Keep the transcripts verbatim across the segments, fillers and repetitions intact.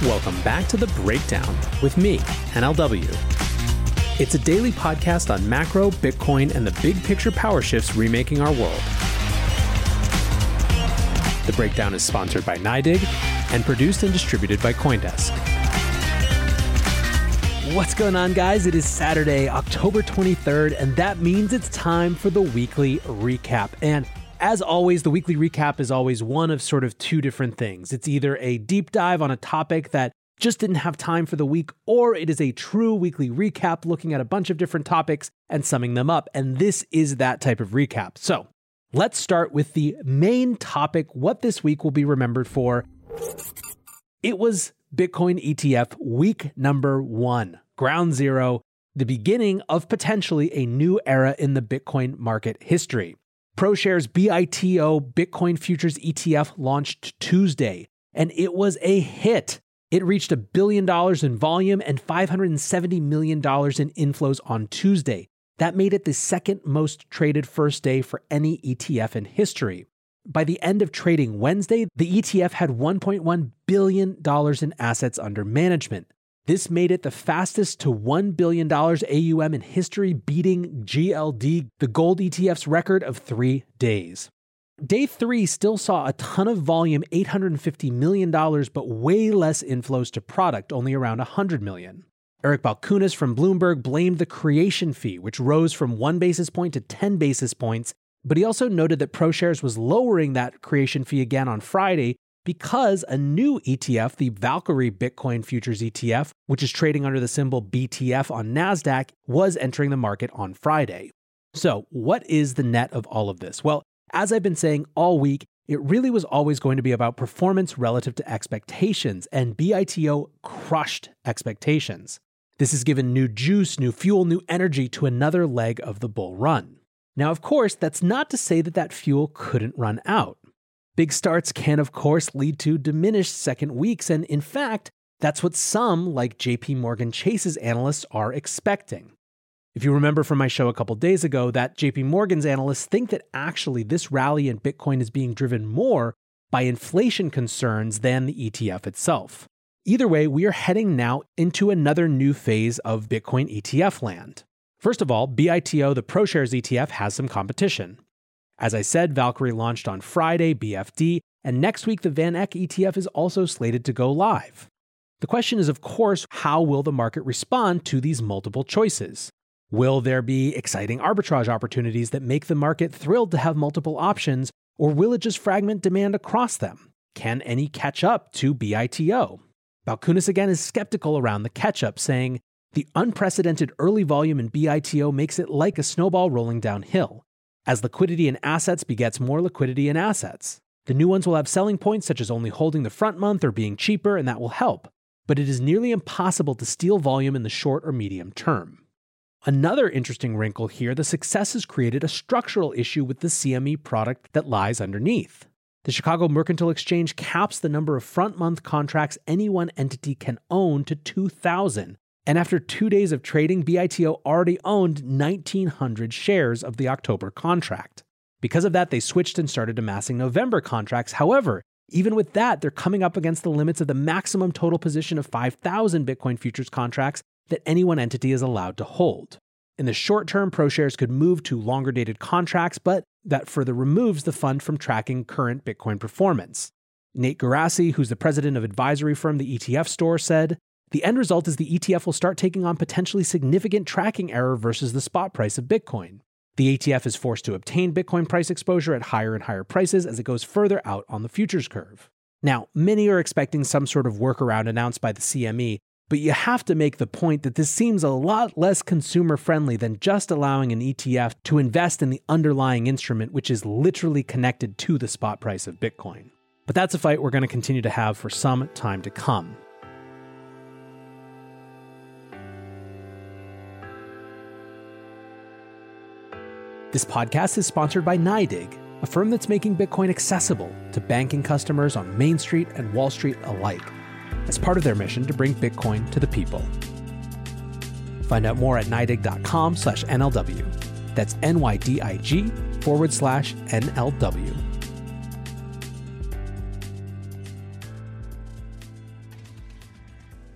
Welcome back to The Breakdown with me, N L W. It's a daily podcast on macro, Bitcoin, and the big picture power shifts remaking our world. The Breakdown is sponsored by NYDIG and produced and distributed by CoinDesk. What's going on, guys? It is Saturday, October twenty-third, and that means it's time for the weekly recap. And as always, the weekly recap is always one of sort of two different things. It's either a deep dive on a topic that just didn't have time for the week, or it is a true weekly recap looking at a bunch of different topics and summing them up. And this is that type of recap. So let's start with the main topic, what this week will be remembered for. It was Bitcoin E T F week number one, ground zero, the beginning of potentially a new era in the Bitcoin market history. ProShares B I T O Bitcoin Futures E T F launched Tuesday, and it was a hit. It reached a billion dollars in volume and five hundred seventy million dollars in inflows on Tuesday. That made it the second most traded first day for any E T F in history. By the end of trading Wednesday, the E T F had one point one billion dollars in assets under management. This made it the fastest to one billion dollars A U M in history, beating G L D, the gold E T F's record of three days. Day three still saw a ton of volume, eight hundred fifty million dollars, but way less inflows to product, only around one hundred million dollars. Eric Balchunas from Bloomberg blamed the creation fee, which rose from one basis point to ten basis points, but he also noted that ProShares was lowering that creation fee again on Friday because a new E T F, the Valkyrie Bitcoin Futures E T F, which is trading under the symbol B T F on NASDAQ, was entering the market on Friday. So what is the net of all of this? Well, as I've been saying all week, it really was always going to be about performance relative to expectations, and B I T O crushed expectations. This has given new juice, new fuel, new energy to another leg of the bull run. Now, of course, that's not to say that that fuel couldn't run out. Big starts can, of course, lead to diminished second weeks, and in fact, that's what some, like J P Morgan Chase's analysts, are expecting. If you remember from my show a couple days ago, that J P Morgan's analysts think that actually this rally in Bitcoin is being driven more by inflation concerns than the E T F itself. Either way, we are heading now into another new phase of Bitcoin E T F land. First of all, B I T O, the ProShares E T F, has some competition. As I said, Valkyrie launched on Friday, B F D, and next week the Van Eck E T F is also slated to go live. The question is, of course, how will the market respond to these multiple choices? Will there be exciting arbitrage opportunities that make the market thrilled to have multiple options, or will it just fragment demand across them? Can any catch up to B I T O? Balchunas again is skeptical around the catch-up, saying, the unprecedented early volume in B I T O makes it like a snowball rolling downhill. As liquidity in assets begets more liquidity in assets. The new ones will have selling points such as only holding the front month or being cheaper, and that will help. But it is nearly impossible to steal volume in the short or medium term. Another interesting wrinkle here, the success has created a structural issue with the C M E product that lies underneath. The Chicago Mercantile Exchange caps the number of front-month contracts any one entity can own to two thousand. And after two days of trading, B I T O already owned nineteen hundred shares of the October contract. Because of that, they switched and started amassing November contracts. However, even with that, they're coming up against the limits of the maximum total position of five thousand Bitcoin futures contracts that any one entity is allowed to hold. In the short term, ProShares could move to longer dated contracts, but that further removes the fund from tracking current Bitcoin performance. Nate Garassi, who's the president of advisory firm the E T F Store, said, the end result is the E T F will start taking on potentially significant tracking error versus the spot price of Bitcoin. The E T F is forced to obtain Bitcoin price exposure at higher and higher prices as it goes further out on the futures curve. Now, many are expecting some sort of workaround announced by the C M E, but you have to make the point that this seems a lot less consumer-friendly than just allowing an E T F to invest in the underlying instrument, which is literally connected to the spot price of Bitcoin. But that's a fight we're going to continue to have for some time to come. This podcast is sponsored by NYDIG, a firm that's making Bitcoin accessible to banking customers on Main Street and Wall Street alike, as part of their mission to bring Bitcoin to the people. Find out more at NYDIG.com slash NLW. That's N-Y-D-I-G forward slash N-L-W.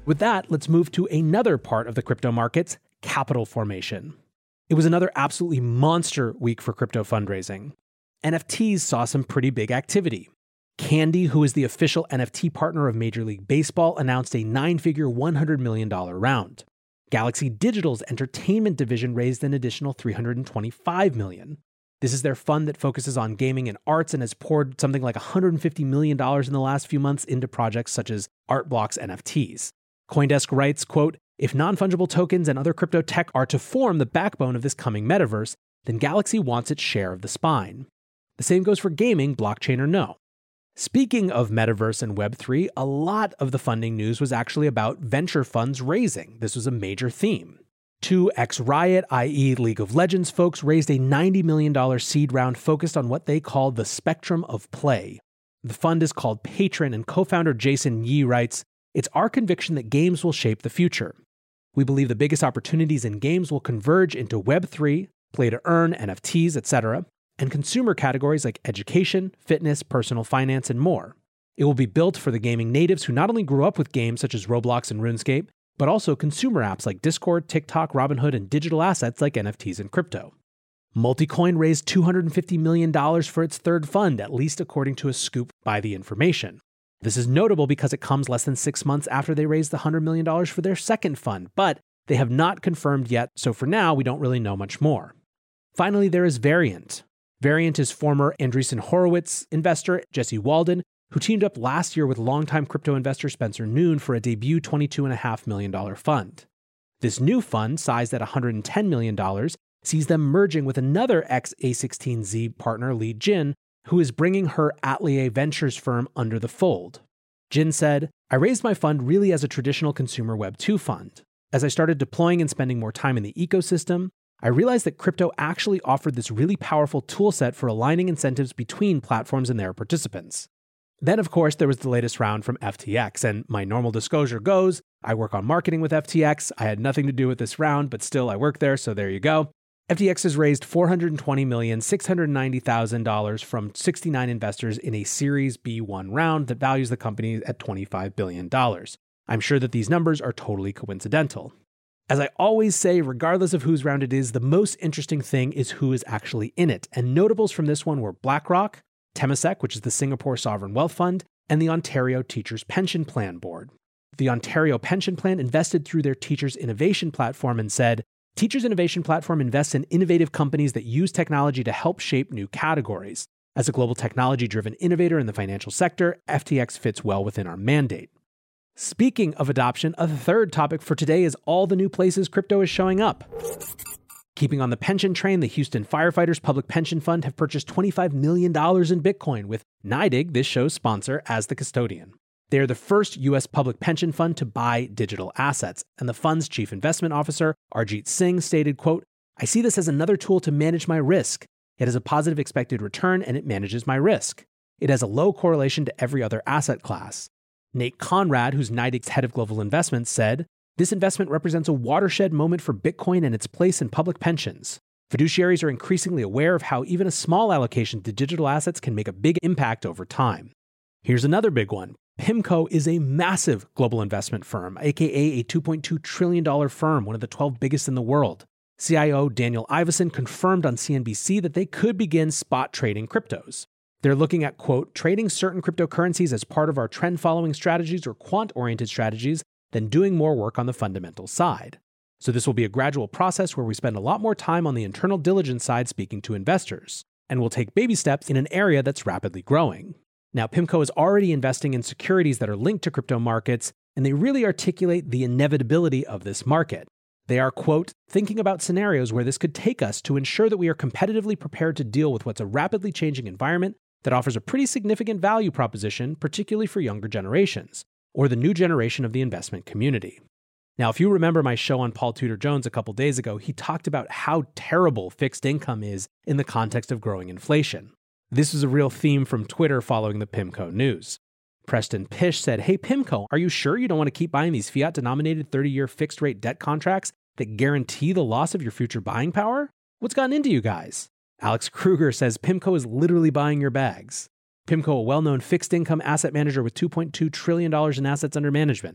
With that, let's move to another part of the crypto markets, capital formation. It was another absolutely monster week for crypto fundraising. N F Ts saw some pretty big activity. Candy, who is the official N F T partner of Major League Baseball, announced a nine-figure one hundred million dollars round. Galaxy Digital's entertainment division raised an additional three hundred twenty-five million dollars. This is their fund that focuses on gaming and arts and has poured something like one hundred fifty million dollars in the last few months into projects such as Artblocks N F Ts. CoinDesk writes, quote, "If non-fungible tokens and other crypto tech are to form the backbone of this coming metaverse, then Galaxy wants its share of the spine." The same goes for gaming, blockchain or no. Speaking of metaverse and Web three, a lot of the funding news was actually about venture funds raising. This was a major theme. Two ex-Riot, that is. League of Legends folks, raised a ninety million dollars seed round focused on what they called the spectrum of play. The fund is called Patron, and co-founder Jason Yee writes, "It's our conviction that games will shape the future. We believe the biggest opportunities in games will converge into Web three, play to earn, N F Ts, et cetera, and consumer categories like education, fitness, personal finance, and more. It will be built for the gaming natives who not only grew up with games such as Roblox and RuneScape, but also consumer apps like Discord, TikTok, Robinhood, and digital assets like N F Ts and crypto." Multicoin raised two hundred fifty million dollars for its third fund, at least according to a scoop by The Information. This is notable because it comes less than six months after they raised the one hundred million dollars for their second fund, but they have not confirmed yet, so for now, we don't really know much more. Finally, there is Variant. Variant is former Andreessen Horowitz investor Jesse Walden, who teamed up last year with longtime crypto investor Spencer Noon for a debut twenty-two point five million dollars fund. This new fund, sized at one hundred ten million dollars, sees them merging with another ex-A sixteen Z partner, Li Jin, who is bringing her Atelier Ventures firm under the fold. Jin said, "I raised my fund really as a traditional consumer Web two fund. As I started deploying and spending more time in the ecosystem, I realized that crypto actually offered this really powerful toolset for aligning incentives between platforms and their participants." Then, of course, there was the latest round from F T X, and my normal disclosure goes, I work on marketing with F T X. I had nothing to do with this round, but still I work there, so there you go. F T X has raised four hundred twenty million six hundred ninety thousand dollars from sixty-nine investors in a Series B one round that values the company at twenty-five billion dollars. I'm sure that these numbers are totally coincidental. As I always say, regardless of whose round it is, the most interesting thing is who is actually in it. And notables from this one were BlackRock, Temasek, which is the Singapore Sovereign Wealth Fund, and the Ontario Teachers Pension Plan Board. The Ontario Pension Plan invested through their Teachers Innovation Platform and said, "Teachers Innovation Platform invests in innovative companies that use technology to help shape new categories. As a global technology-driven innovator in the financial sector, F T X fits well within our mandate." Speaking of adoption, a third topic for today is all the new places crypto is showing up. Keeping on the pension train, the Houston Firefighters Public Pension Fund have purchased twenty-five million dollars in Bitcoin, with NYDIG, this show's sponsor, as the custodian. They are the first U S public pension fund to buy digital assets, and the fund's chief investment officer, Arjit Singh, stated, quote, "I see this as another tool to manage my risk. It has a positive expected return, and it manages my risk. It has a low correlation to every other asset class." Nate Conrad, who's NYDIG's head of global investments, said, "This investment represents a watershed moment for Bitcoin and its place in public pensions. Fiduciaries are increasingly aware of how even a small allocation to digital assets can make a big impact over time." Here's another big one. PIMCO is a massive global investment firm, aka a two point two trillion dollars firm, one of the twelve biggest in the world. C I O Daniel Iveson confirmed on C N B C that they could begin spot trading cryptos. They're looking at, quote, "trading certain cryptocurrencies as part of our trend-following strategies or quant-oriented strategies, then doing more work on the fundamental side. So this will be a gradual process where we spend a lot more time on the internal diligence side speaking to investors, and we'll take baby steps in an area that's rapidly growing." Now, PIMCO is already investing in securities that are linked to crypto markets, and they really articulate the inevitability of this market. They are, quote, "thinking about scenarios where this could take us to ensure that we are competitively prepared to deal with what's a rapidly changing environment that offers a pretty significant value proposition, particularly for younger generations, or the new generation of the investment community." Now, if you remember my show on Paul Tudor Jones a couple days ago, he talked about how terrible fixed income is in the context of growing inflation. This is a real theme from Twitter following the PIMCO news. Preston Pish said, "Hey PIMCO, are you sure you don't want to keep buying these fiat-denominated thirty-year fixed-rate debt contracts that guarantee the loss of your future buying power? What's gotten into you guys?" Alex Kruger says, "PIMCO is literally buying your bags." PIMCO, a well-known fixed-income asset manager with two point two trillion dollars in assets under management.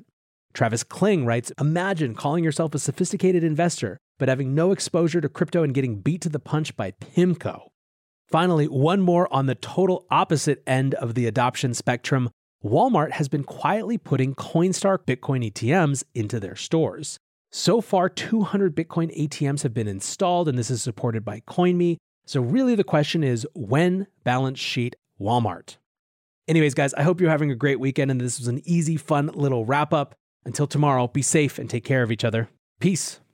Travis Kling writes, imagine calling yourself a sophisticated investor, but having no exposure to crypto and getting beat to the punch by PIMCO. Finally, one more on the total opposite end of the adoption spectrum. Walmart has been quietly putting Coinstar Bitcoin A T Ms into their stores. So far, two hundred Bitcoin A T Ms have been installed, and this is supported by CoinMe. So really the question is, when balance sheet Walmart? Anyways, guys, I hope you're having a great weekend, and this was an easy, fun little wrap up. Until tomorrow, be safe and take care of each other. Peace.